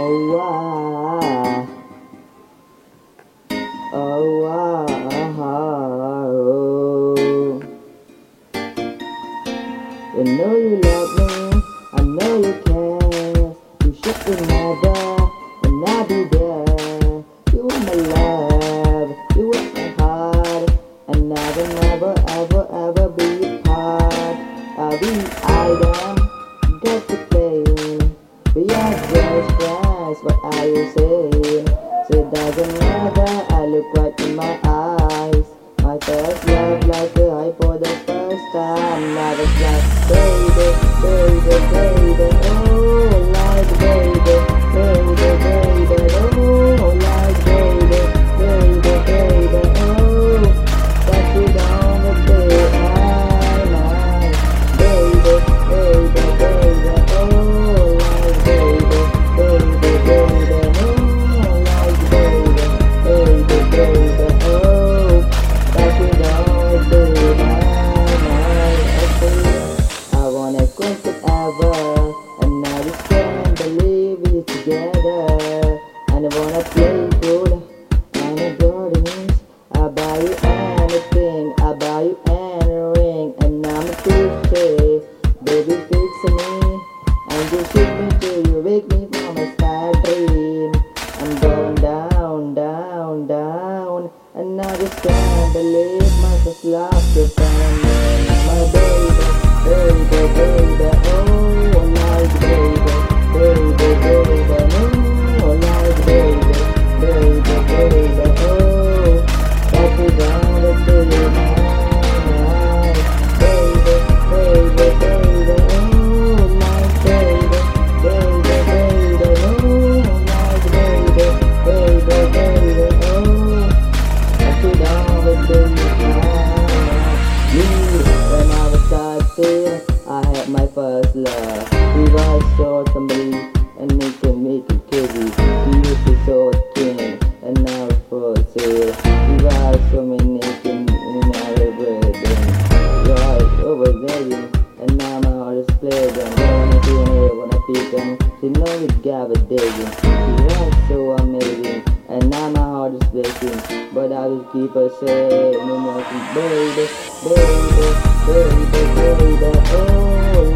Oh, ah, oh, ah, oh. I know you love me, I know you care. You should remember, and I'll be there. You are my love, you are my heart, and I will never, ever, ever be apart. I'll be item, get to play. We are just friends, what are you saying? So it doesn't matter, I look right in my eyes. My first love like a high for the first time. Love is like baby, baby, baby, oh, like baby, baby, baby, oh, like baby, baby, baby, oh, that you don't baby, baby, baby, baby, oh, like baby, baby, baby, oh, like baby, baby, baby, oh. I wanna quit forever, and now we can't believe it together. And I wanna play good, and I got it. I buy you anything, I buy you any ring, and I'm a teacher, baby fix me, and you shoot me till you wake me from a sad dream. I'm going down, down, down, and I just can't believe my first love you're telling me, my baby, baby, baby, oh, like baby, baby, baby, oh, like baby, baby, baby, oh, that we gotta do night, baby, baby, baby, oh, like baby, baby, baby, oh, like baby, baby, baby, oh, that we gotta do when I was 13, I had my first love. We were so complete, and it can make you crazy. We used to so skin, and now it's for sale. We were so many things in our wedding. Right over there, and now my heart is playing. Wanna see her, wanna peek and she know we got a digging. She was so amazing, and now my heart is breaking. But I will keep her safe, baby, baby, baby, baby, oh.